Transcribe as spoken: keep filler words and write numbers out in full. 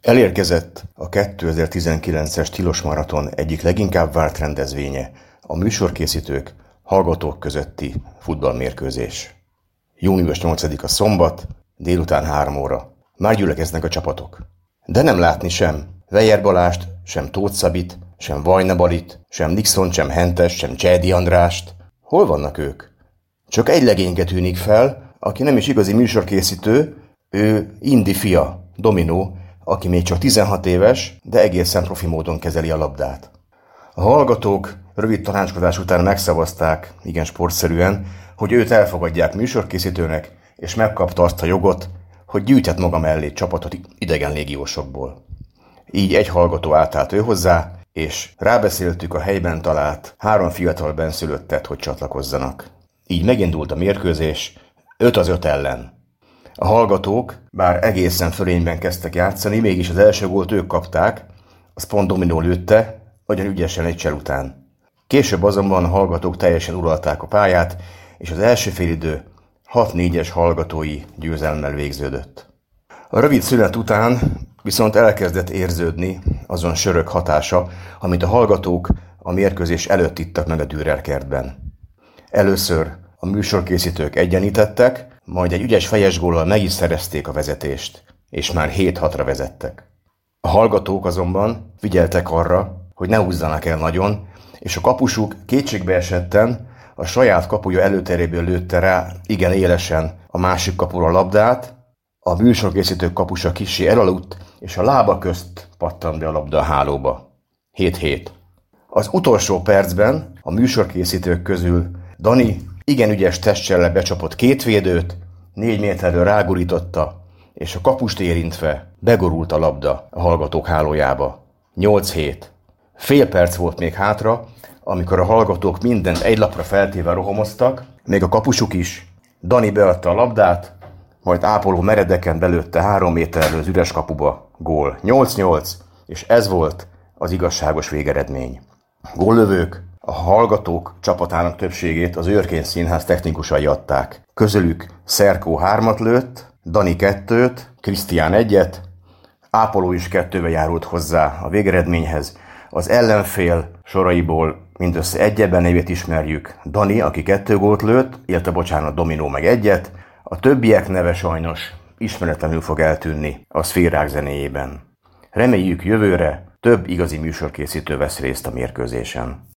Elérkezett a kétezer-tizenkilences Tilos Maraton egyik leginkább várt rendezvénye, a műsorkészítők, hallgatók közötti futballmérkőzés. június nyolcadika szombat, délután három óra. Már gyülekeznek a csapatok. De nem látni sem Weyer Balást, sem Tóth Szabit, sem Vajna Balit, sem Nixont, sem Hentest, sem Csejdi Andrást. Hol vannak ők? Csak egy legényke tűnik fel, aki nem is igazi műsorkészítő, ő Indi fia, Dominó, aki még csak tizenhat éves, de egészen profi módon kezeli a labdát. A hallgatók rövid tanácskozás után megszavazták, igen sportszerűen, hogy őt elfogadják műsorkészítőnek, és megkapta azt a jogot, hogy gyűjthet maga mellé csapatot idegen légiósokból. Így egy hallgató átállt ő hozzá, és rábeszéltük a helyben talált három fiatal benszülöttet, hogy csatlakozzanak. Így megindult a mérkőzés, öt az öt ellen. A hallgatók, bár egészen fölényben kezdtek játszani, mégis az első gólt ők kapták, az pont Dominó lőtte, nagyon ügyesen egy csel után. Később azonban a hallgatók teljesen uralták a pályát, és az első félidő hat négyes hallgatói győzelmmel végződött. A rövid szünet után viszont elkezdett érződni azon sörök hatása, amit a hallgatók a mérkőzés előtt ittak meg a Dürer kertben. Először a műsorkészítők egyenítettek, majd egy ügyes fejes góllal meg is szerezték a vezetést, és már hét hatra vezettek. A hallgatók azonban figyeltek arra, hogy ne húzzanak el nagyon, és a kapusuk kétségbeesetten a saját kapuja előteréből lőtte rá igen élesen a másik kapura a labdát, a műsorkészítők kapusa kissé elaludt, és a lába közt pattant be a labda a hálóba. hét hét. Az utolsó percben a műsorkészítők közül Dani igen ügyes testcsellel becsapott két védőt, négy méterről rágurította, és a kapust érintve begurult a labda a hallgatók hálójába. nyolc hét. Fél perc volt még hátra, amikor a hallgatók mindent egy lapra feltéve rohamoztak, még a kapusuk is. Dani beadta a labdát, majd ápoló meredeken belőtte három méterről az üres kapuba. Gól. nyolc nyolc, és ez volt az igazságos végeredmény. Góllövők a hallgatók csapatának többségét az Őrkény Színház technikusai adták. Közülük Szerkó hármat lőtt, Dani kettőt, Krisztián egyet, ápoló is kettővel járult hozzá a végeredményhez. Az ellenfél soraiból mindössze egy ebben nevét ismerjük. Dani, aki kettő gólt lőtt, illetve bocsánat, Dominó meg egyet. A többiek neve sajnos ismeretlenül fog eltűnni a szférák zenéjében. Reméljük jövőre több igazi műsorkészítő vesz részt a mérkőzésen.